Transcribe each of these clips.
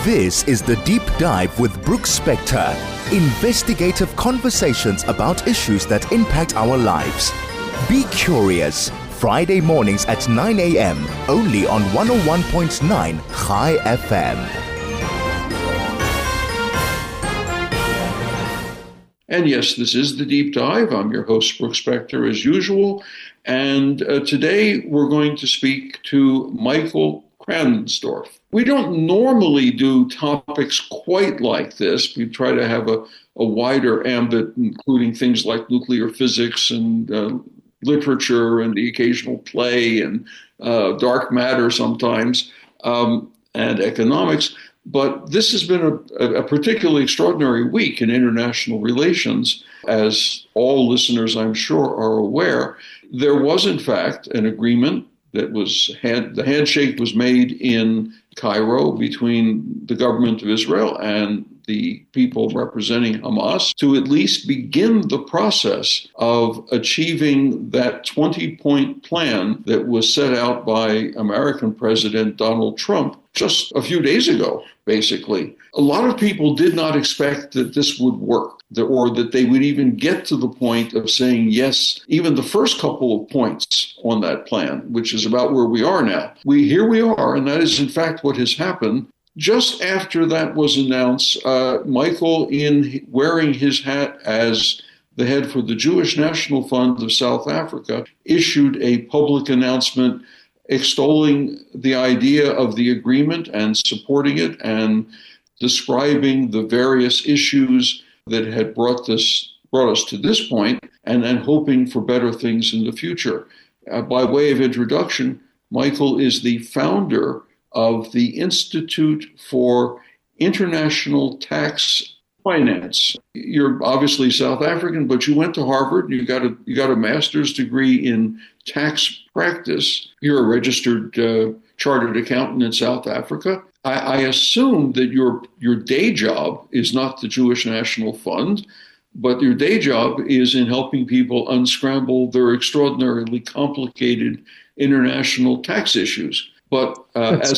This is The Deep Dive with Brooks Spector. Investigative conversations about issues that impact our lives. Be curious. Friday mornings at 9 a.m. only on 101.9 High FM. And yes, this is The Deep Dive. I'm your host, Brooks Spector, as usual. And today we're going to speak to Michael Kranendorf. We don't normally do topics quite like this. We try to have a wider ambit, including things like nuclear physics and literature and the occasional play and dark matter sometimes, and economics. But this has been a particularly extraordinary week in international relations, as all listeners, I'm sure, are aware. There was, in fact, an agreement that the handshake was made in Cairo between the government of Israel and the people representing Hamas to at least begin the process of achieving that 20-point plan that was set out by American President Donald Trump just a few days ago, basically. A lot of people did not expect that this would work, or that they would even get to the point of saying yes, even the first couple of points on that plan, which is about where we are now. Here we are, and that is in fact what has happened. Just after that was announced, Michael, in wearing his hat as the head for the Jewish National Fund of South Africa, issued a public announcement extolling the idea of the agreement and supporting it and describing the various issues that had brought us to this point, and then hoping for better things in the future. By way of introduction, Michael is the founder of the Institute for International Tax Finance. You're obviously South African, but you went to Harvard. You got a master's degree in tax practice. You're a registered chartered accountant in South Africa. I assume that your day job is not the Jewish National Fund, but your day job is in helping people unscramble their extraordinarily complicated international tax issues. But as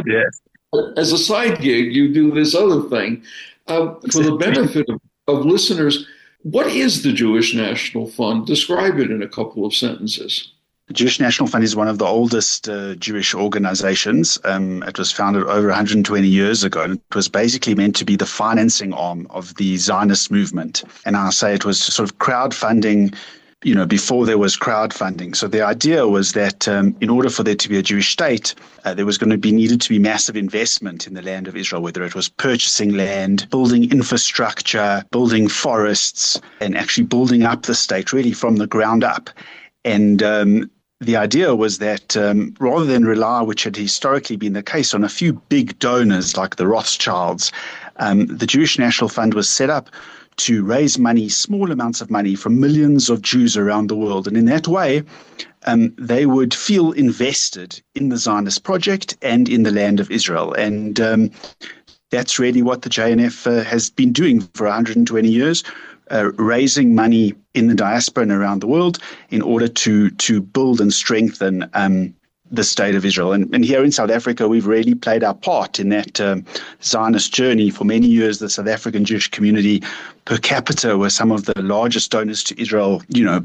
a side gig, you do this other thing. For the benefit of listeners, what is the Jewish National Fund? Describe it in a couple of sentences. The Jewish National Fund is one of the oldest Jewish organizations. It was founded over 120 years ago, and it was basically meant to be the financing arm of the Zionist movement. And I say it was sort of crowdfunding, before there was crowdfunding. So the idea was that in order for there to be a Jewish state, there was needed to be massive investment in the land of Israel, whether it was purchasing land, building infrastructure, building forests, and actually building up the state really from the ground up. And the idea was that rather than rely, which had historically been the case, on a few big donors like the Rothschilds, the Jewish National Fund was set up to raise money, small amounts of money, from millions of Jews around the world. And in that way, they would feel invested in the Zionist project and in the land of Israel. And that's really what the JNF has been doing for 120 years, raising money in the diaspora and around the world in order to build and strengthen the state of Israel. And here in South Africa, we've really played our part in that Zionist journey. For many years, the South African Jewish community per capita were some of the largest donors to Israel,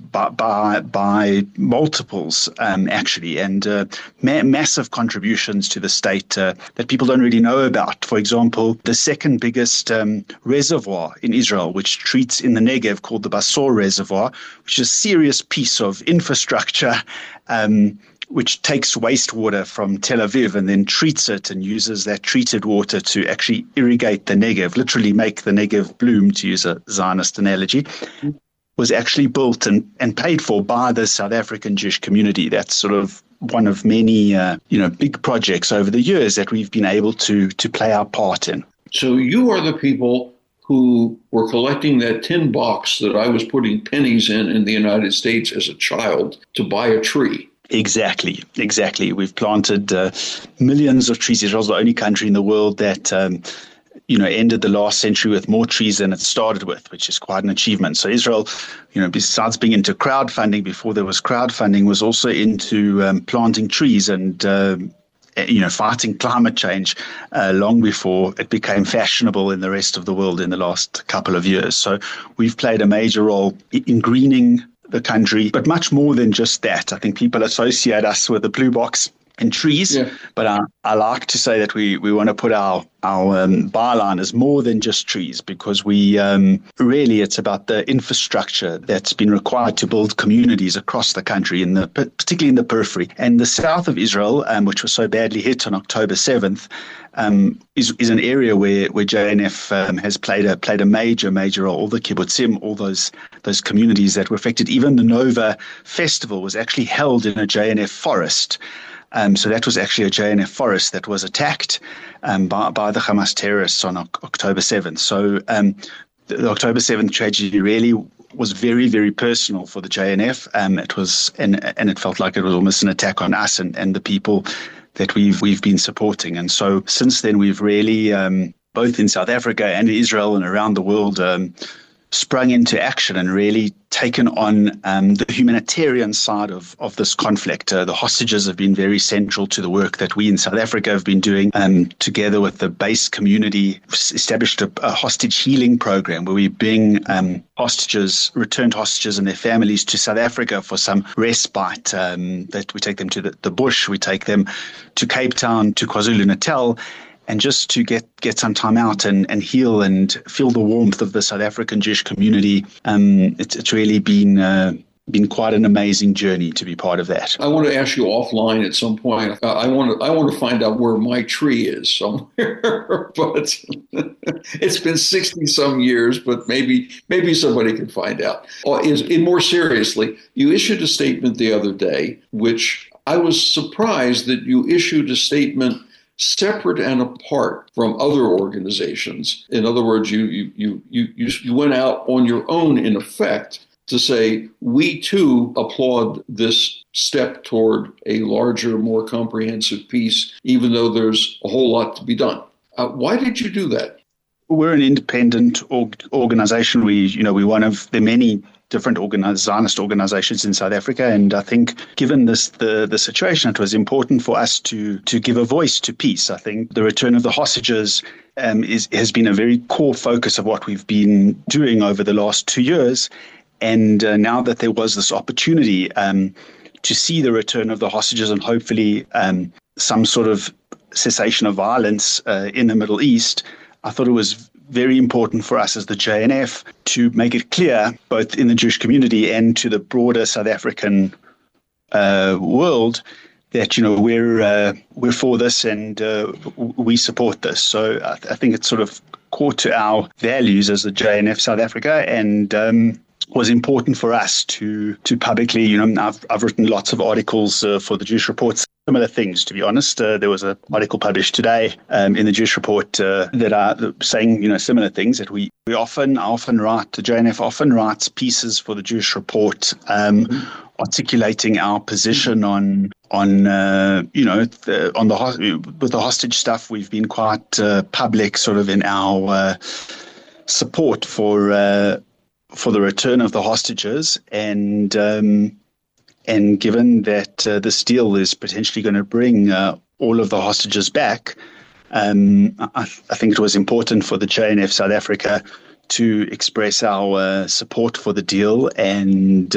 by multiples, actually, and massive contributions to the state that people don't really know about. For example, the second biggest reservoir in Israel, which treats in the Negev, called the Basor Reservoir, which is a serious piece of infrastructure, which takes wastewater from Tel Aviv and then treats it and uses that treated water to actually irrigate the Negev, literally make the Negev bloom, to use a Zionist analogy, was actually built and paid for by the South African Jewish community. That's sort of one of many, big projects over the years that we've been able to play our part in. So you are the people who were collecting that tin box that I was putting pennies in the United States as a child to buy a tree. Exactly. We've planted millions of trees. Israel's the only country in the world that, ended the last century with more trees than it started with, which is quite an achievement. So Israel, besides being into crowdfunding before there was crowdfunding, was also into planting trees. And fighting climate change long before it became fashionable in the rest of the world in the last couple of years. So we've played a major role in greening the country, but much more than just that. I think people associate us with the blue box and trees, but I like to say that we want to put our byline as more than just trees, because we really, it's about the infrastructure that's been required to build communities across the country, particularly in the periphery. And the south of Israel, which was so badly hit on October 7th, is an area where JNF has played a major role. All the kibbutzim, all those communities that were affected. Even the Nova Festival was actually held in a JNF forest. So that was actually a JNF forest that was attacked by the Hamas terrorists on October 7th. So the October 7th tragedy really was very, very personal for the JNF. It was, and it felt like it was almost an attack on us and the people that we've been supporting. And so since then, we've really, both in South Africa and Israel and around the world, sprung into action and really taken on the humanitarian side of this conflict. The hostages have been very central to the work that we in South Africa have been doing, together with the base community, established a hostage healing program where we bring returned hostages and their families to South Africa for some respite. That we take them to the bush, we take them to Cape Town, to KwaZulu-Natal, and just to get some time out and heal and feel the warmth of the South African Jewish community. It's really been quite an amazing journey to be part of that. I want to ask you offline at some point. I want to find out where my tree is somewhere, but it's been 60 some years. But maybe somebody can find out. More seriously, you issued a statement the other day, which I was surprised that you issued a statement separate and apart from other organizations. In other words, you went out on your own, in effect, to say, we too applaud this step toward a larger, more comprehensive peace, even though there's a whole lot to be done. Why did you do that? We're an independent organization. We're one of the many different Zionist organizations in South Africa. And I think given the situation, it was important for us to give a voice to peace. I think the return of the hostages has been a very core focus of what we've been doing over the last 2 years. And now that there was this opportunity to see the return of the hostages and hopefully some sort of cessation of violence in the Middle East, I thought it was very important for us as the JNF to make it clear, both in the Jewish community and to the broader South African world, that we're for this and we support this. So I think it's sort of core to our values as the JNF South Africa, and was important for us to publicly. I've written lots of articles for the Jewish Report. Similar things, to be honest. There was an article published today in the Jewish Report that are saying, similar things that I often write. The JNF often writes pieces for the Jewish Report, articulating our position with the hostage stuff. We've been quite public, sort of, in our support for the return of the hostages, and given that this deal is potentially going to bring all of the hostages back, I think it was important for the JNF South Africa to express our support for the deal and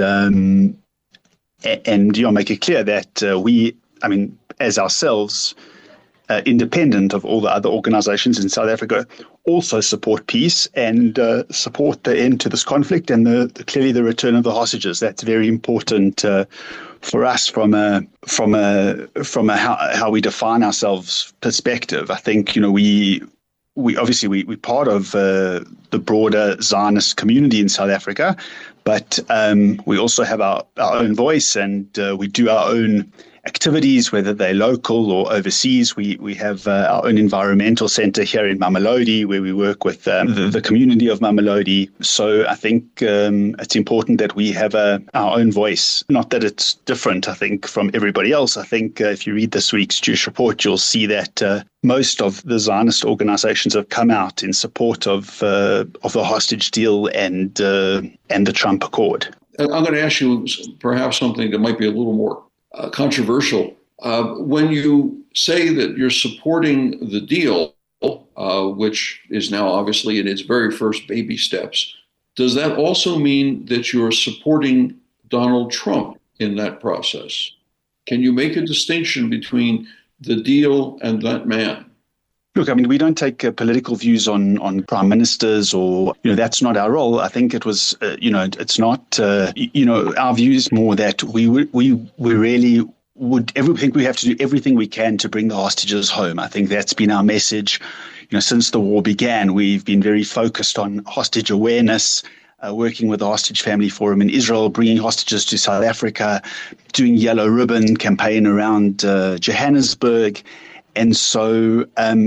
make it clear that we, as ourselves, independent of all the other organizations in South Africa, also support peace and support the end to this conflict and clearly the return of the hostages. That's very important for us from a how we define ourselves perspective. I think we obviously we're part of the broader Zionist community in South Africa, but we also have our own voice, and we do our own activities, whether they're local or overseas. We have our own environmental center here in Mamelodi, where we work with the community of Mamelodi. So I think it's important that we have our own voice. Not that it's different, I think, from everybody else. I think if you read this week's Jewish Report, you'll see that most of the Zionist organizations have come out in support of the hostage deal and the Trump Accord. I'm going to ask you perhaps something that might be a little more controversial When you say that you're supporting the deal, which is now obviously in its very first baby steps, does that also mean that you're supporting Donald Trump in that process? Can you make a distinction between the deal and that man? Look, I mean, we don't take political views on prime ministers or, that's not our role. I think it was, it's not, our view is more that we really would think we have to do everything we can to bring the hostages home. I think that's been our message. Since the war began, we've been very focused on hostage awareness, working with the Hostage Family Forum in Israel, bringing hostages to South Africa, doing Yellow Ribbon campaign around Johannesburg. And so,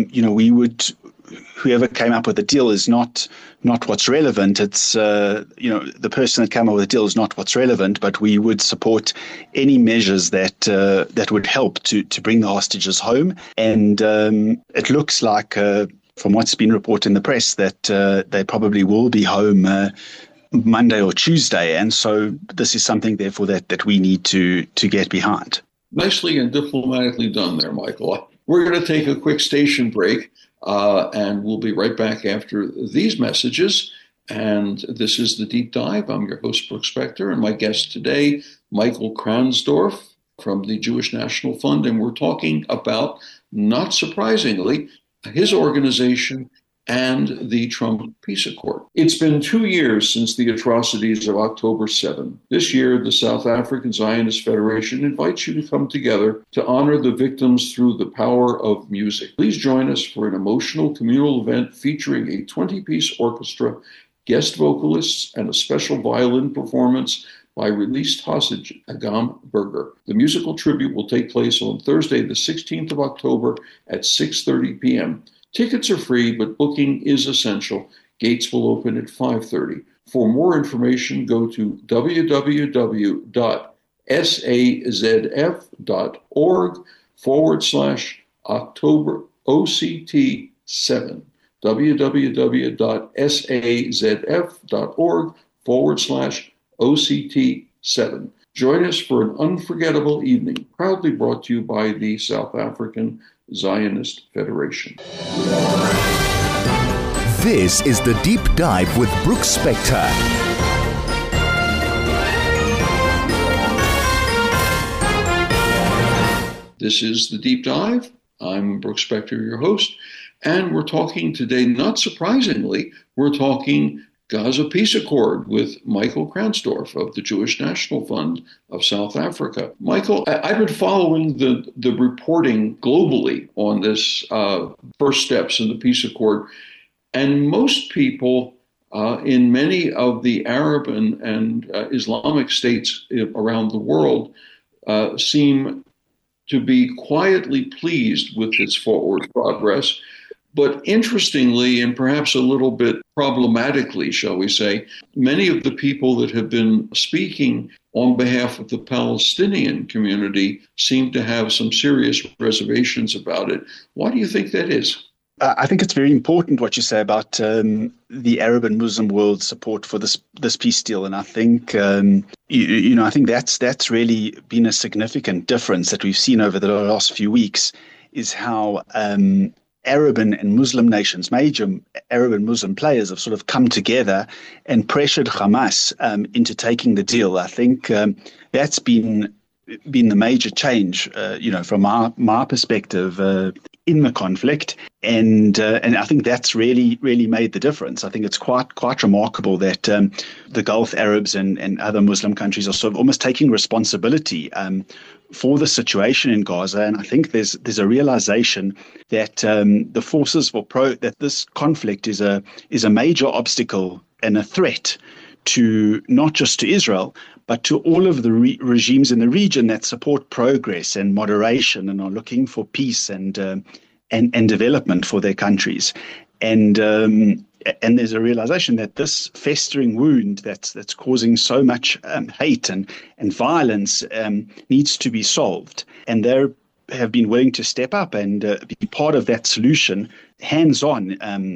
whoever came up with the deal is not what's relevant. It's, the person that came up with the deal is not what's relevant, but we would support any measures that would help to bring the hostages home. And it looks like, from what's been reported in the press, that they probably will be home Monday or Tuesday. And so this is something, therefore, that we need to get behind. Nicely and diplomatically done there, Michael. We're going to take a quick station break, and we'll be right back after these messages. And this is The Deep Dive. I'm your host, Brooks Spector, and my guest today, Michael Kransdorf from the Jewish National Fund. And we're talking about, not surprisingly, his organization and the Trump Peace Accord. It's been 2 years since the atrocities of October 7. This year, the South African Zionist Federation invites you to come together to honor the victims through the power of music. Please join us for an emotional communal event featuring a 20-piece orchestra, guest vocalists, and a special violin performance by released hostage Agam Berger. The musical tribute will take place on Thursday, the 16th of October at 6:30 p.m. Tickets are free, but booking is essential. Gates will open at 5:30. For more information, go to www.sazf.org/October OCT7. www.sazf.org/OCT7. Join us for an unforgettable evening, proudly brought to you by the South African Zionist Federation. This is The Deep Dive with Brooks Spector. This is The Deep Dive. I'm Brooks Spector, your host, and we're talking today, not surprisingly, we're talking Gaza Peace Accord with Michael Kransdorf of the Jewish National Fund of South Africa. Michael, I've been following the reporting globally on this first steps in the peace accord, and most people in many of the Arab and Islamic states around the world seem to be quietly pleased with its forward progress. But interestingly, and perhaps a little bit problematically, shall we say, many of the people that have been speaking on behalf of the Palestinian community seem to have some serious reservations about it. Why do you think that is? I think it's very important what you say about the Arab and Muslim world's support for this peace deal, and I think I think that's really been a significant difference that we've seen over the last few weeks, is how Arab and Muslim nations, major Arab and Muslim players, have sort of come together and pressured Hamas into taking the deal. I think that's been the major change, from my perspective in the conflict, and I think that's really made the difference. I think it's quite remarkable that the Gulf Arabs and other Muslim countries are sort of almost taking responsibility for the situation in Gaza, and I think there's a realization that the forces that this conflict is a major obstacle and a threat to not just to Israel, but to all of the regimes in the region that support progress and moderation and are looking for peace and development for their countries. And there's a realization that this festering wound that's causing so much hate and violence needs to be solved. And they have been willing to step up and be part of that solution, hands-on,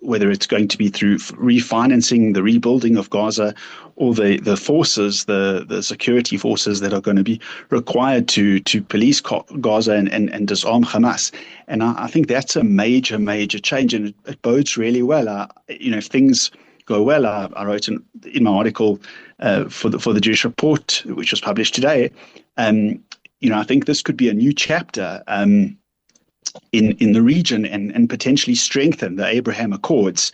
whether it's going to be through refinancing, the rebuilding of Gaza, or the forces, the security forces that are going to be required to police Gaza and disarm Hamas. And I think that's a major change, and it bodes really well. If things go well, I wrote in my article for the Jewish Report, which was published today. I think this could be a new chapter in the region and potentially strengthen the Abraham Accords,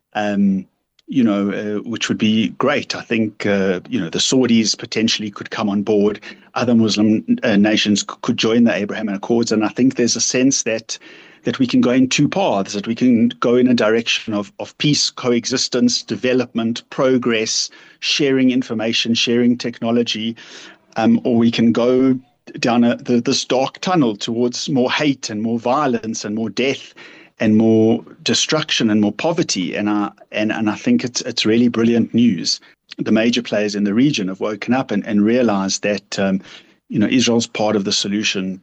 which would be great. I think, the Saudis potentially could come on board. Other Muslim nations could join the Abraham Accords. And I think there's a sense that we can go in two paths, that we can go in a direction of peace, coexistence, development, progress, sharing information, sharing technology, or we can go down this dark tunnel towards more hate and more violence and more death and more destruction and more poverty. And I think it's really brilliant news. The major players in the region have woken up and realized that Israel's part of the solution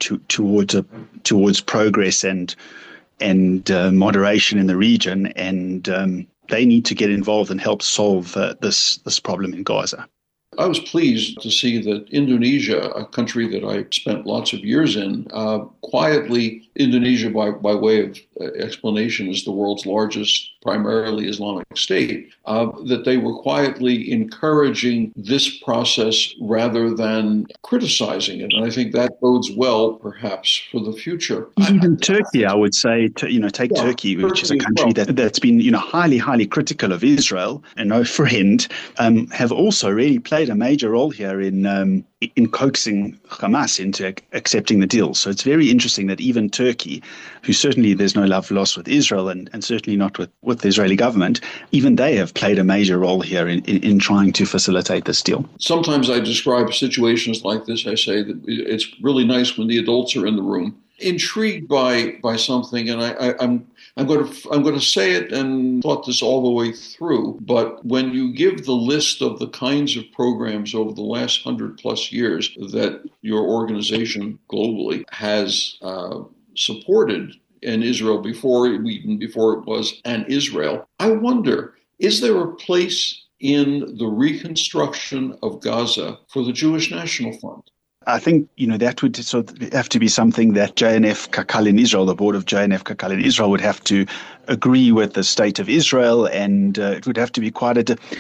towards progress and moderation in the region, and they need to get involved and help solve this problem in Gaza. I was pleased to see that Indonesia, a country that I spent lots of years in, quietly, Indonesia, by way of explanation, is the world's largest primarily Islamic state, that they were quietly encouraging this process rather than criticizing it. And I think that bodes well, perhaps, for the future. Even Turkey, I would say, take Turkey, which is a country that's been, highly, highly critical of Israel and no friend, have also really played a major role here in coaxing Hamas into accepting the deal. So it's very interesting that even Turkey, who certainly there's no love lost with Israel and certainly not with the Israeli government, even they have played a major role here in trying to facilitate this deal. Sometimes I describe situations like this. I say that it's really nice when the adults are in the room, intrigued by something, and I'm going to say it and thought this all the way through. But when you give the list of the kinds of programs over the last 100+ years that your organization globally has supported in Israel even before it was an Israel, I wonder, is there a place in the reconstruction of Gaza for the Jewish National Fund? I think, that would sort of have to be something that JNF Kakal in Israel, the board of JNF Kakal in Israel, would have to agree with the state of Israel, and it would have to be quite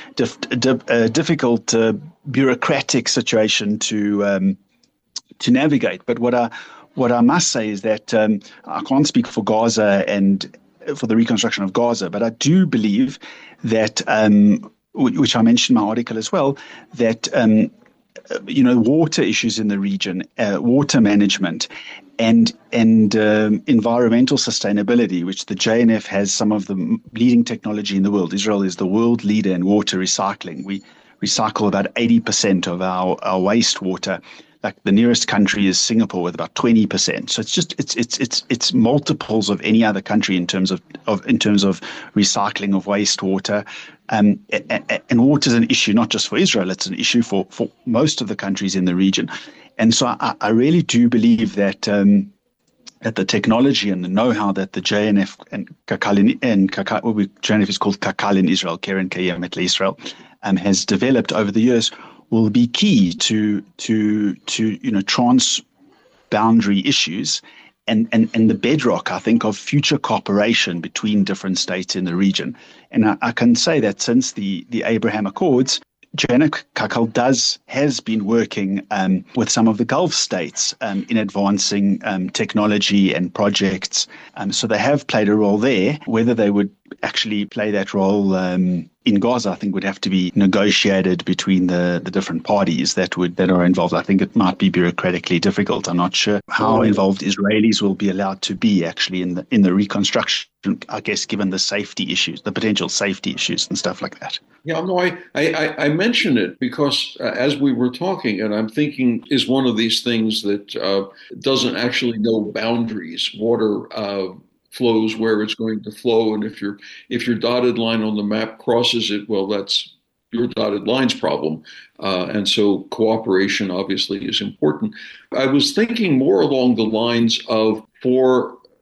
a difficult bureaucratic situation to navigate. But what I must say is that I can't speak for Gaza and for the reconstruction of Gaza, but I do believe that, which I mentioned in my article as well, that water issues in the region, water management, and environmental sustainability, which the JNF has some of the leading technology in the world. Israel is the world leader in water recycling. We recycle about 80% of our wastewater. Like the nearest country is Singapore with about 20%. So it's multiples of any other country in terms of recycling of wastewater. And water is an issue not just for Israel; it's an issue for most of the countries in the region. And so I really do believe that that the technology and the know-how that the JNF and Kakal JNF is called Kakal in Israel, Keren Kayemet Israel, has developed over the years will be key to trans-boundary issues and the bedrock, I think, of future cooperation between different states in the region. And I can say that since the Abraham Accords, JNF Kakal has been working with some of the Gulf states in advancing technology and projects. So they have played a role there. Whether they would actually play that role in Gaza, I think would have to be negotiated between the different parties that are involved. I think it might be bureaucratically difficult. I'm not sure how involved Israelis will be allowed to be actually in the reconstruction, I guess, given the safety issues, the potential safety issues and stuff like that. Yeah, no, I mention it because as we were talking, and I'm thinking, is one of these things that doesn't actually know boundaries. Water flows where it's going to flow, and if your dotted line on the map crosses it, well, that's your dotted line's problem. And so cooperation obviously is important. I was thinking more along the lines of, for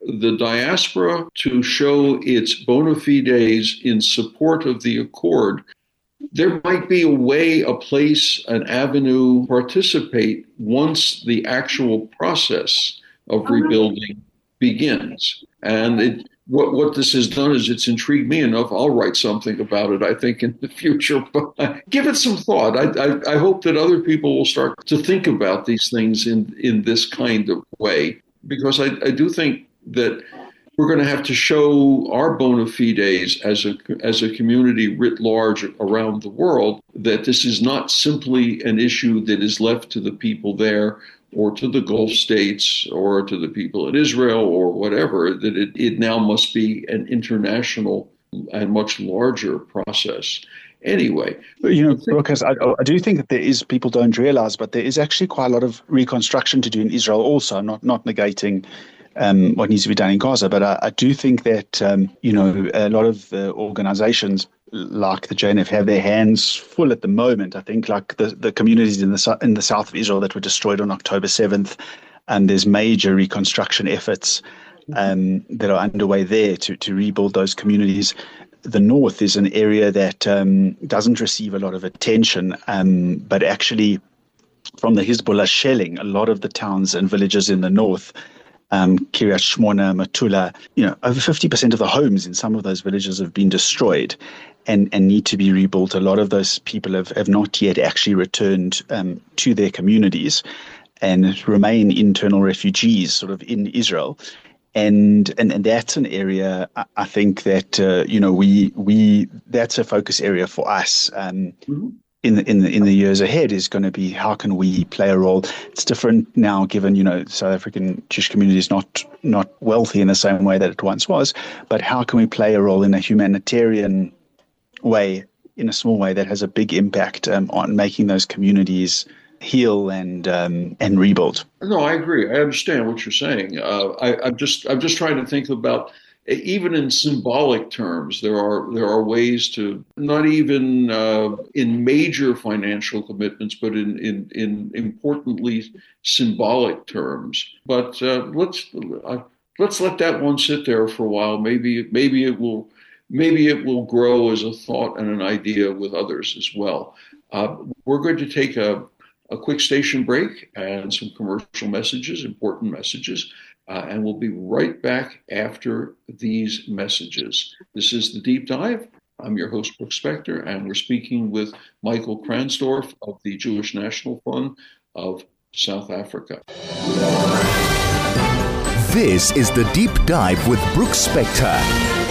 the diaspora to show its bona fides in support of the accord, there might be a way, a place, an avenue participate once the actual process of rebuilding begins. And what this has done is it's intrigued me enough. I'll write something about it, I think, in the future. But give it some thought. I hope that other people will start to think about these things in this kind of way, because I do think that we're going to have to show our bona fides as a community writ large around the world that this is not simply an issue that is left to the people there or to the Gulf states or to the people in Israel or whatever, that it now must be an international and much larger process. Anyway. Because I do think that there is, people don't realize, but there is actually quite a lot of reconstruction to do in Israel also, not negating what needs to be done in Gaza. But I do think that, a lot of organizations like the JNF have their hands full at the moment. I think like the communities in the south of Israel that were destroyed on October 7th, and there's major reconstruction efforts that are underway there to rebuild those communities. The north is an area that doesn't receive a lot of attention, but actually from the Hezbollah shelling, a lot of the towns and villages in the north, Kiryat Shmona, Metula, over 50% of the homes in some of those villages have been destroyed and need to be rebuilt. A lot of those people have not yet actually returned to their communities and remain internal refugees sort of in Israel. And that's an area I think that we that's a focus area for us in the years ahead, is going to be how can we play a role. It's different now, given South African Jewish community is not wealthy in the same way that it once was, but how can we play a role in a humanitarian way, in a small way that has a big impact on making those communities heal and rebuild. No, I agree. I understand what you're saying. I'm just trying to think about, even in symbolic terms, there are ways to, not even in major financial commitments, but in importantly symbolic terms. But let's let that one sit there for a while. Maybe it will grow as a thought and an idea with others as well. We're going to take a quick station break and some commercial messages, important messages, and we'll be right back after these messages. This is The Deep Dive. I'm your host, Brooks Spector, and we're speaking with Michael Kransdorf of the Jewish National Fund of South Africa. This is The Deep Dive with Brooks Spector.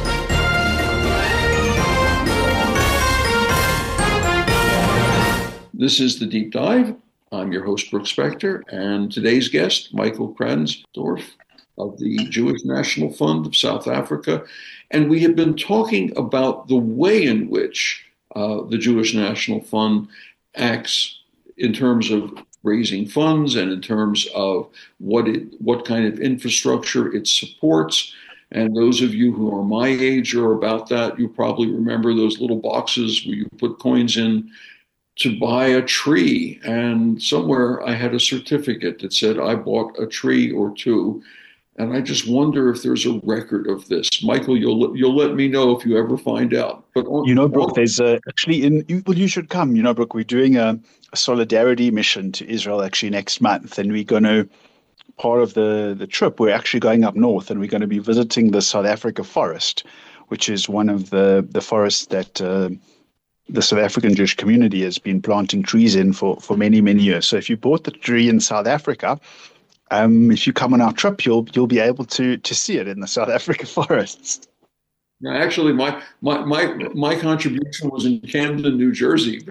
This is The Deep Dive. I'm your host, Brooks Spector, and today's guest, Michael Kransdorf of the Jewish National Fund of South Africa. And we have been talking about the way in which the Jewish National Fund acts in terms of raising funds and in terms of what kind of infrastructure it supports. And those of you who are my age or about that, you probably remember those little boxes where you put coins in to buy a tree. And somewhere I had a certificate that said I bought a tree or two. And I just wonder if there's a record of this. Michael, you'll let me know if you ever find out. But Brooke, there's actually you should come. Brooke, we're doing a solidarity mission to Israel actually next month, and we're going to, part of the trip, we're actually going up north, and we're going to be visiting the South Africa forest, which is one of the forests that the South African Jewish community has been planting trees in for many, many years. So if you bought the tree in South Africa, if you come on our trip, you'll be able to see it in the South Africa forests. Now, actually, my contribution was in Camden, New Jersey.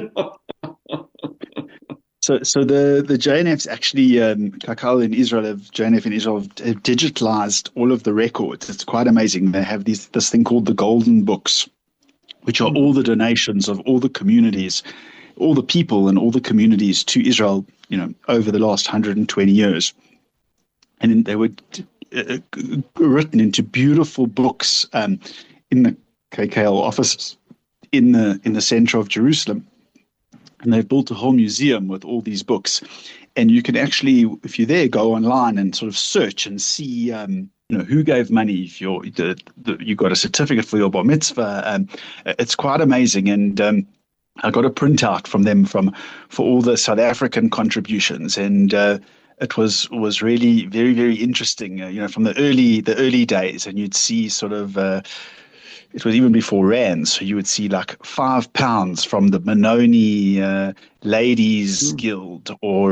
So the JNF's actually, JNF in Israel have digitalized all of the records. It's quite amazing. They have this thing called the Golden Books, which are all the donations of all the communities, all the people and all the communities to Israel, over the last 120 years. And they were written into beautiful books in the KKL offices in the center of Jerusalem. And they've built a whole museum with all these books. And you can actually, if you're there, go online and sort of search and see, who gave money. If you got a certificate for your bar mitzvah, it's quite amazing. And I got a printout from them for all the South African contributions, and it was really very, very interesting. From the early days, and you'd see sort of. It was even before Rand, so you would see like £5 from the Benoni Ladies Guild, or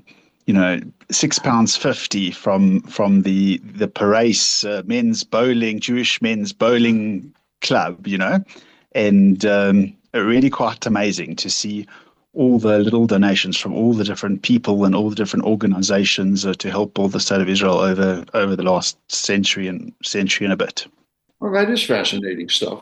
£6.50 from the Paris Jewish men's bowling club, and really quite amazing to see all the little donations from all the different people and all the different organizations to help build the State of Israel over the last century and a bit. Well, that is fascinating stuff.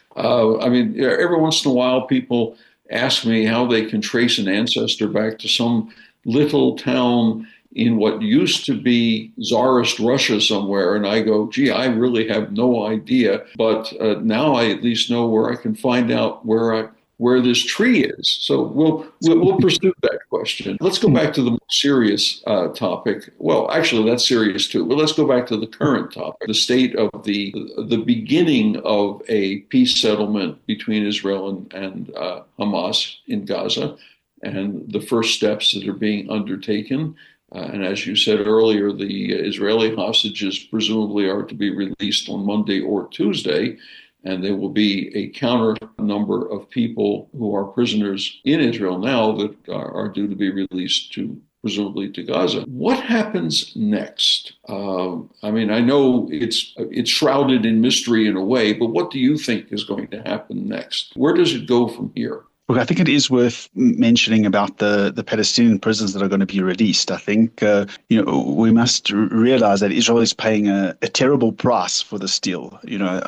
Every once in a while, people ask me how they can trace an ancestor back to some little town in what used to be Tsarist Russia somewhere. And I go, gee, I really have no idea. But now I at least know where I can find out where this tree is. So we'll pursue that question. Let's go back to the more serious topic. Well, actually, that's serious too. But let's go back to the current topic, the state of the beginning of a peace settlement between Israel and Hamas in Gaza, and the first steps that are being undertaken. And as you said earlier, the Israeli hostages presumably are to be released on Monday or Tuesday. And there will be a counter number of people who are prisoners in Israel now that are due to be released presumably to Gaza. What happens next? I know it's shrouded in mystery in a way, but what do you think is going to happen next? Where does it go from here? Look, I think it is worth mentioning about the Palestinian prisoners that are going to be released. I think, we must realize that Israel is paying a terrible price for this deal.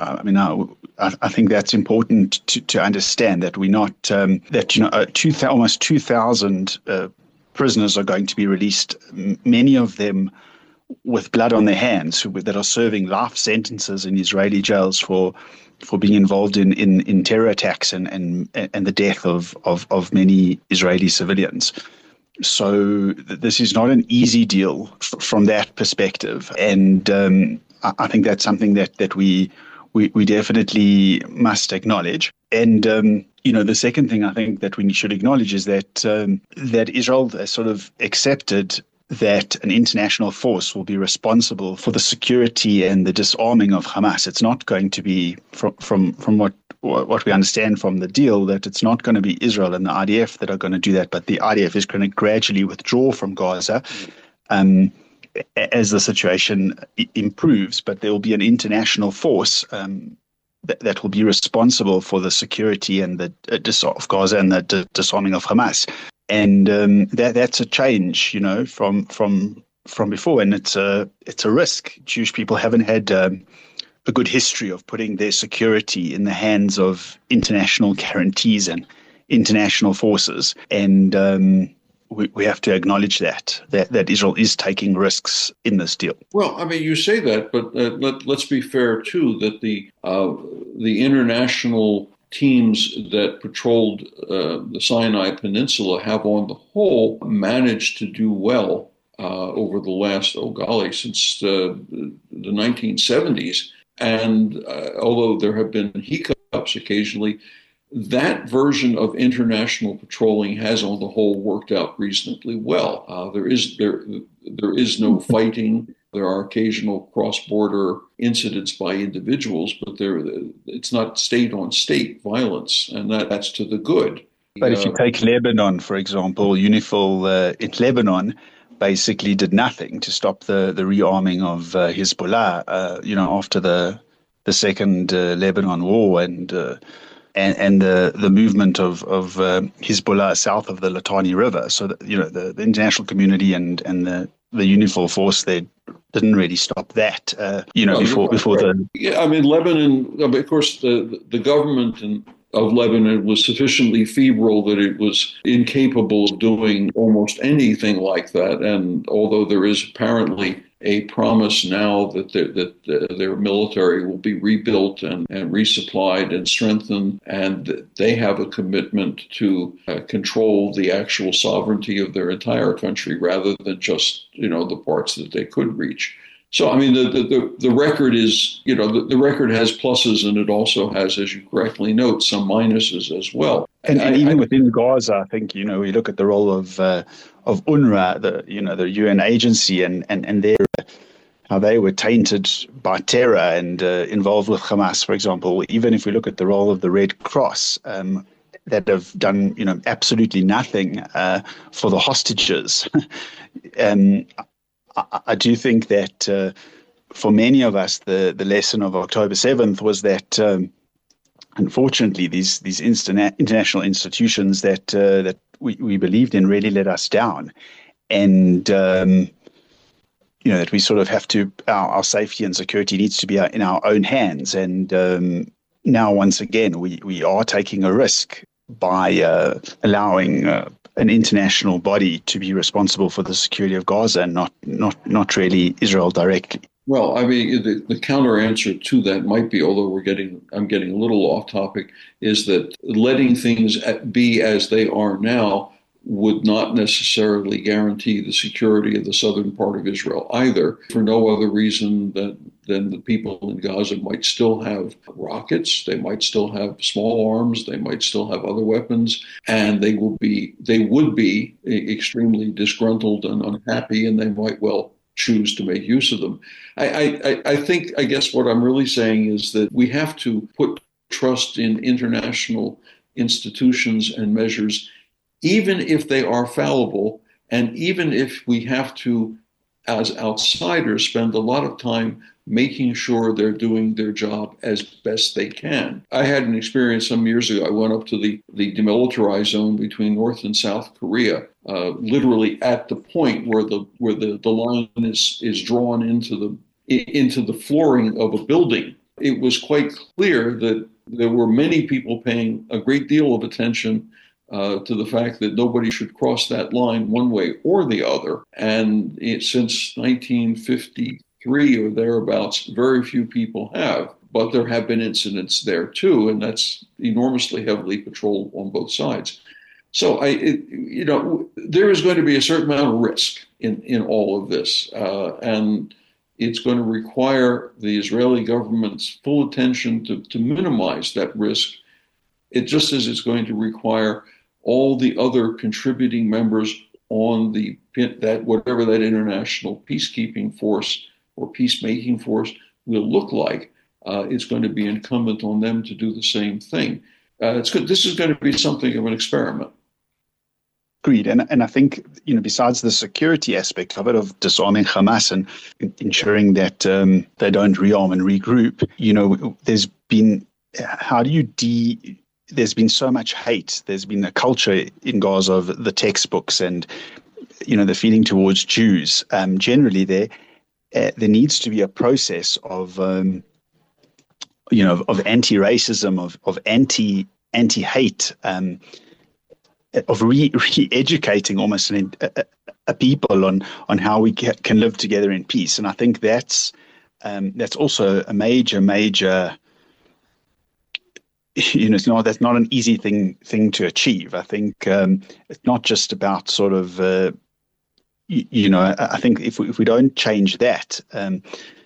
I think that's important to understand, that we're not, almost 2,000 prisoners are going to be released, many of them with blood on their hands, that are serving life sentences in Israeli jails for being involved in terror attacks and the death of many Israeli civilians. So this is not an easy deal from that perspective, and I think that's something that we definitely must acknowledge. And the second thing I think that we should acknowledge is that Israel has sort of accepted that an international force will be responsible for the security and the disarming of Hamas. It's not going to be, from what we understand from the deal, that it's not going to be Israel and the IDF that are going to do that, but the IDF is going to gradually withdraw from Gaza as the situation improves. But there will be an international force that will be responsible for the security and the of Gaza and the disarming of Hamas. And that's a change, from before, and it's a risk. Jewish people haven't had a good history of putting their security in the hands of international guarantees and international forces, and we have to acknowledge that Israel is taking risks in this deal. Well, you say that, but let's be fair too. That the international teams that patrolled the Sinai Peninsula have, on the whole, managed to do well over the last, since the 1970s. And although there have been hiccups occasionally, that version of international patrolling has, on the whole, worked out reasonably well. There is no fighting. There are occasional cross-border incidents by individuals, but it's not state-on-state violence, and that's to the good. But if you take Lebanon, for example, UNIFIL in Lebanon basically did nothing to stop the rearming of Hezbollah, after the second Lebanon war, and the movement of Hezbollah south of the Litani River. So the international community and the UNIFIL force, they didn't really stop that. Before the. Yeah, Lebanon. Of course, the government of Lebanon was sufficiently febrile that it was incapable of doing almost anything like that. And although there is apparently a promise now that their military will be rebuilt and resupplied and strengthened, and they have a commitment to control the actual sovereignty of their entire country rather than just, the parts that they could reach. So, I mean, the record is, the record has pluses, and it also has, as you correctly note, some minuses as well. And even within Gaza, I think, we look at the role of UNRWA, the UN agency, and their how they were tainted by terror and involved with Hamas, for example. Even if we look at the role of the Red Cross, that have done, absolutely nothing for the hostages. I do think that for many of us, the lesson of October 7th was that, unfortunately, these international institutions that we believed in really let us down, and that we sort of have to, our safety and security needs to be in our own hands. And now, once again, we are taking a risk by allowing an international body to be responsible for the security of Gaza and not really Israel directly. Well, I mean, the counter answer to that might be, although I'm getting a little off topic, is that letting things be as they are now would not necessarily guarantee the security of the southern part of Israel either, for no other reason than the people in Gaza might still have rockets, they might still have small arms, they might still have other weapons, and they would be extremely disgruntled and unhappy, and they might well choose to make use of them. I guess what I'm really saying is that we have to put trust in international institutions and measures, even if they are fallible, and even if we have to, as outsiders, spend a lot of time making sure they're doing their job as best they can. I had an experience some years ago. I went up to the demilitarized zone between North and South Korea, literally at the point where the line is drawn into the flooring of a building. It was quite clear that there were many people paying a great deal of attention to the fact that nobody should cross that line one way or the other. And since 1953 or thereabouts, very few people have. But there have been incidents there too, and that's enormously heavily patrolled on both sides. So there is going to be a certain amount of risk in all of this, and it's going to require the Israeli government's full attention to minimize that risk. It just as it's going to require all the other contributing members on that whatever that international peacekeeping force or peacemaking force will look like. It's going to be incumbent on them to do the same thing. It's good. This is going to be something of an experiment. Agreed. And I think, besides the security aspect of it, of disarming Hamas and ensuring that they don't rearm and regroup, there's been so much hate. There's been a culture in Gaza of the textbooks and, the feeling towards Jews. Generally, there needs to be a process of anti-racism, of anti-hate, of re-educating almost a people on how we can live together in peace. And I think that's also a major. That's not an easy thing to achieve. I think it's not just about sort of, I think if we don't change that, then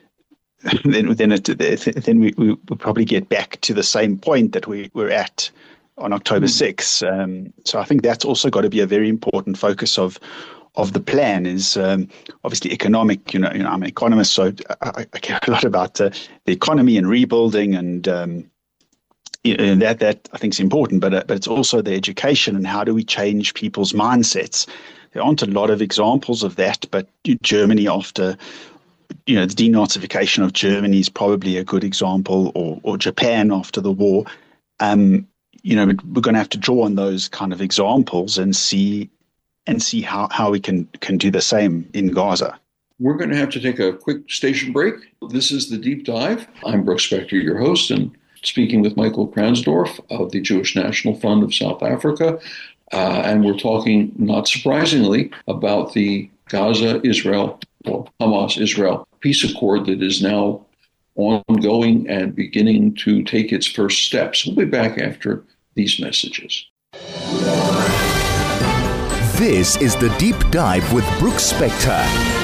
we will probably get back to the same point that we're at on October 6th. So I think that's also got to be a very important focus of the plan is obviously economic. I'm an economist, so I care a lot about the economy and rebuilding and that I think is important, but it's also the education and how do we change people's mindsets. There aren't a lot of examples of that, but Germany after, the denazification of Germany is probably a good example, or Japan after the war. We're going to have to draw on those kind of examples and see how we can do the same in Gaza. We're going to have to take a quick station break. This is The Deep Dive. I'm Brooks Spector, your host, and speaking with Michael Kransdorf of the Jewish National Fund of South Africa. And we're talking, not surprisingly, about the Gaza-Israel or Hamas-Israel peace accord that is now ongoing and beginning to take its first steps. We'll be back after these messages. This is The Deep Dive with Brooks Spector.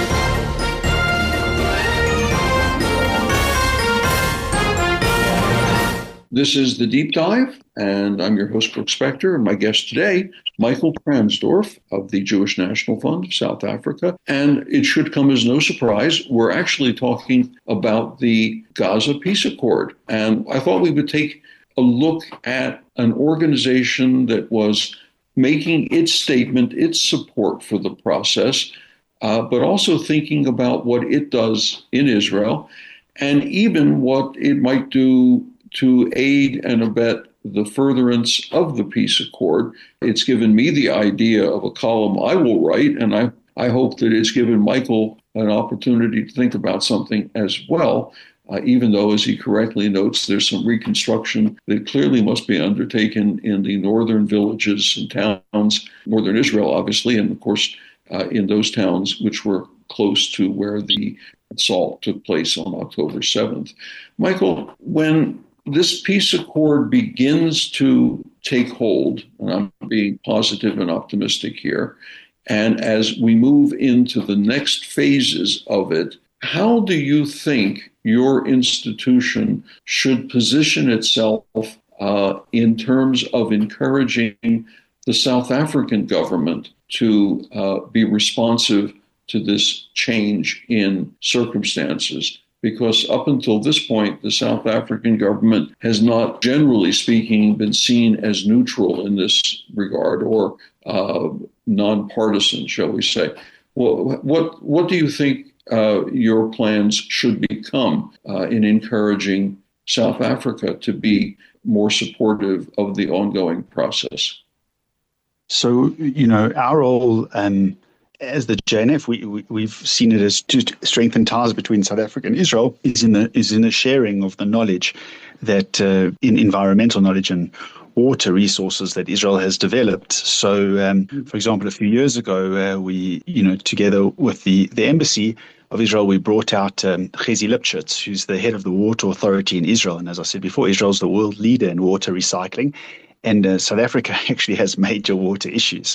This is The Deep Dive, and I'm your host, Brooks Spector, and my guest today, Michael Kransdorf of the Jewish National Fund of South Africa. And it should come as no surprise, we're actually talking about the Gaza Peace Accord. And I thought we would take a look at an organization that was making its statement, its support for the process, but also thinking about what it does in Israel, and even what it might do to aid and abet the furtherance of the peace accord. It's given me the idea of a column I will write, and I hope that it's given Michael an opportunity to think about something as well, even though, as he correctly notes, there's some reconstruction that clearly must be undertaken in the northern villages and towns, northern Israel, obviously, and of course, in those towns which were close to where the assault took place on October 7th. Michael, when this peace accord begins to take hold, and I'm being positive and optimistic here, and as we move into the next phases of it, how do you think your institution should position itself in terms of encouraging the South African government to be responsive to this change in circumstances? Because up until this point, the South African government has not, generally speaking, been seen as neutral in this regard, or nonpartisan, shall we say. Well, what do you think your plans should become in encouraging South Africa to be more supportive of the ongoing process? So, our role as the JNF, we've seen it as to strengthen ties between South Africa and Israel is in the sharing of the knowledge that in environmental knowledge and water resources that Israel has developed. So, for example, a few years ago, we, together with the embassy of Israel, we brought out Chezi Lipschitz, who's the head of the water authority in Israel. And as I said before, Israel's the world leader in water recycling. And South Africa actually has major water issues.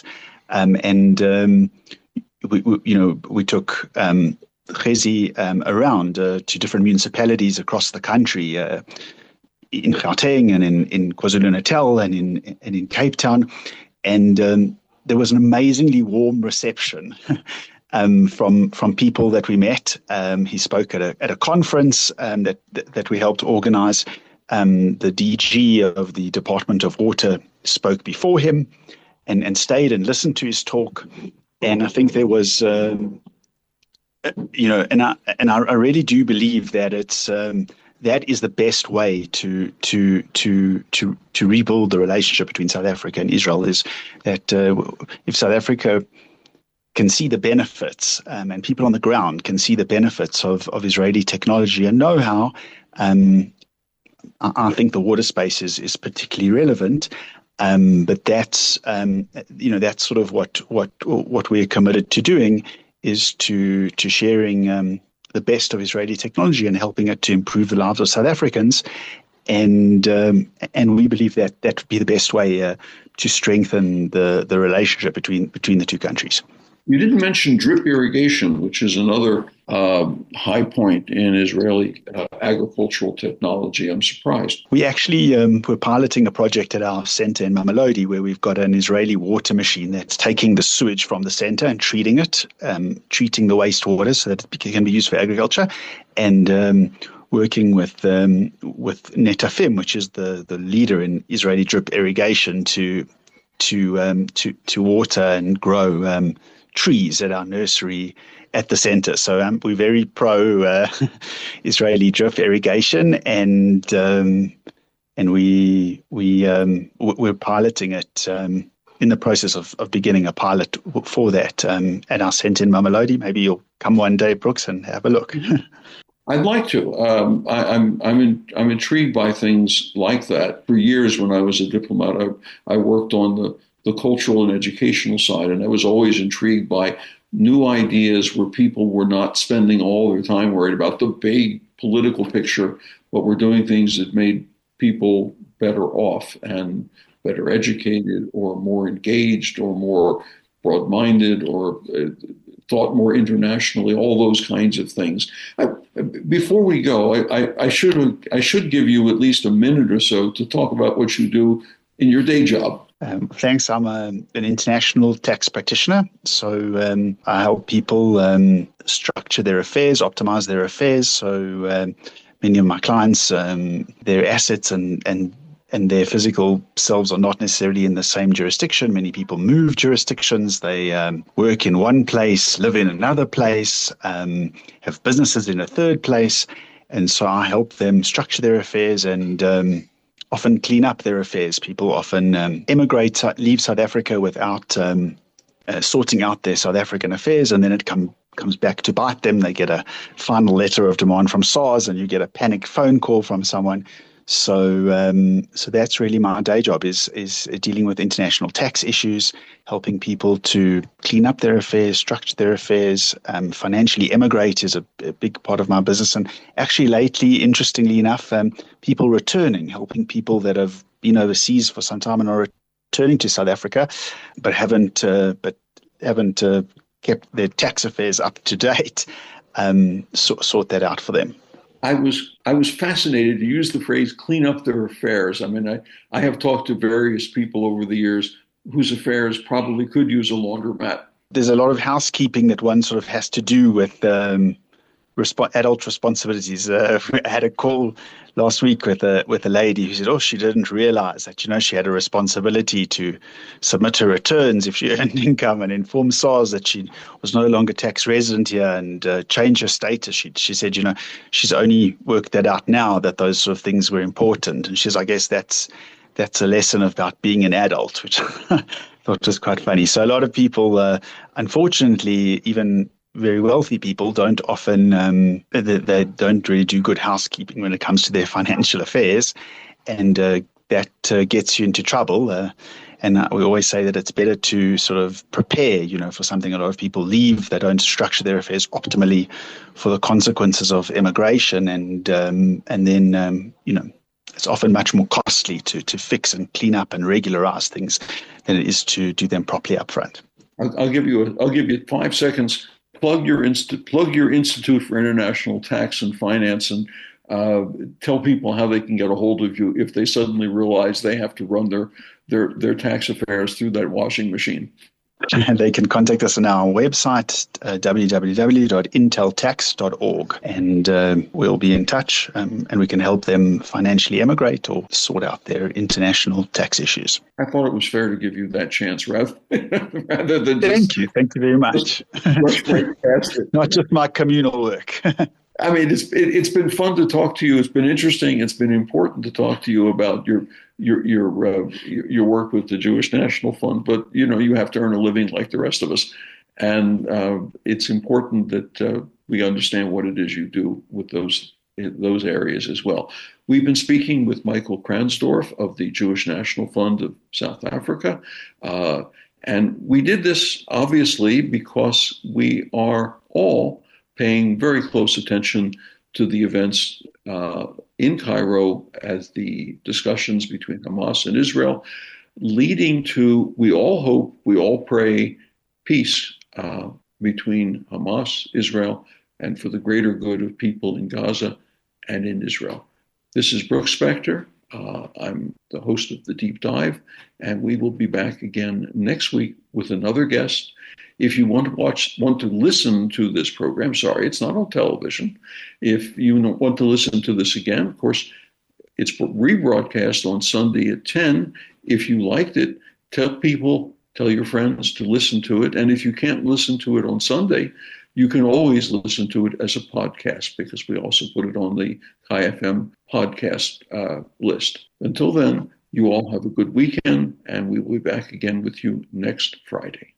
We took Chezi around to different municipalities across the country, in Gauteng and in KwaZulu-Natal and in Cape Town, and there was an amazingly warm reception from people that we met. He spoke at a conference that we helped organize. The DG of the Department of Water spoke before him and stayed and listened to his talk. And I think there was, and I really do believe that it's that is the best way to rebuild the relationship between South Africa and Israel. Is that if South Africa can see the benefits and people on the ground can see the benefits of Israeli technology and know-how, I think the water space is particularly relevant. But that's that's sort of what we're committed to doing, is to sharing the best of Israeli technology and helping it to improve the lives of South Africans, and we believe that would be the best way to strengthen the relationship between the two countries. You didn't mention drip irrigation, which is another high point in Israeli agricultural technology. I'm surprised. We actually we're piloting a project at our center in Mamelodi, where we've got an Israeli water machine that's taking the sewage from the center and treating it, treating the wastewater so that it can be used for agriculture, and working with Netafim, which is the leader in Israeli drip irrigation, to water and grow trees at our nursery at the center. So we're very pro Israeli drip irrigation, and we're piloting it, in the process of beginning a pilot for that at our center in Mamelodi. Maybe you'll come one day, Brooks, and have a look. I'd like to. I'm intrigued by things like that. For years, when I was a diplomat, I worked on the cultural and educational side, and I was always intrigued by new ideas where people were not spending all their time worried about the big political picture, but were doing things that made people better off and better educated or more engaged or more broad-minded or thought more internationally, all those kinds of things. Before we go, I should give you at least a minute or so to talk about what you do in your day job. Thanks. I'm an international tax practitioner. So I help people structure their affairs, optimize their affairs. So many of my clients, their assets and their physical selves are not necessarily in the same jurisdiction. Many people move jurisdictions. They work in one place, live in another place, have businesses in a third place. And so I help them structure their affairs and often clean up their affairs. People often immigrate, leave South Africa without sorting out their South African affairs, and then it comes back to bite them. They get a final letter of demand from SARS, and you get a panic phone call from someone. So that's really my day job is dealing with international tax issues, helping people to clean up their affairs, structure their affairs. Financially immigrate is a big part of my business. And actually lately, interestingly enough, people returning, helping people that have been overseas for some time and are returning to South Africa, but haven't kept their tax affairs up to date, sort that out for them. I was fascinated to use the phrase "clean up their affairs." I mean, I have talked to various people over the years whose affairs probably could use a laundromat. There's a lot of housekeeping that one sort of has to do with adult responsibilities. I had a call last week with a lady who said, she didn't realize that, she had a responsibility to submit her returns if she earned income and inform SARS that she was no longer tax resident here and change her status. She said, she's only worked that out now that those sort of things were important. And she says, I guess that's a lesson about being an adult, which I thought was quite funny. So a lot of people, unfortunately, even very wealthy people don't often, they don't really do good housekeeping when it comes to their financial affairs. And that gets you into trouble. And we always say that it's better to sort of prepare, for something. A lot of people leave, they don't structure their affairs optimally for the consequences of immigration. And then, it's often much more costly to fix and clean up and regularize things than it is to do them properly up front. I'll give you 5 seconds. Plug your Institute for International Tax and Finance and tell people how they can get a hold of you if they suddenly realize they have to run their tax affairs through that washing machine. And they can contact us on our website, www.inteltax.org, and we'll be in touch and we can help them financially emigrate or sort out their international tax issues. I thought it was fair to give you that chance rather than Thank you very much. Not just my communal work. I mean, it's been fun to talk to you. It's been interesting. It's been important to talk to you about your work with the Jewish National Fund. But you have to earn a living like the rest of us, and it's important that we understand what it is you do with those areas as well. We've been speaking with Michael Kransdorf of the Jewish National Fund of South Africa, and we did this obviously because we are all paying very close attention to the events in Cairo as the discussions between Hamas and Israel, leading to, we all hope, we all pray, peace between Hamas, Israel, and for the greater good of people in Gaza and in Israel. This is Brooks Spector. I'm the host of The Deep Dive, and we will be back again next week with another guest. If you want to listen to this program, sorry, it's not on television. If you want to listen to this again, of course, it's rebroadcast on Sunday at 10. If you liked it, tell your friends to listen to it. And if you can't listen to it on Sunday, you can always listen to it as a podcast because we also put it on the Chai FM podcast list. Until then, you all have a good weekend, and we will be back again with you next Friday.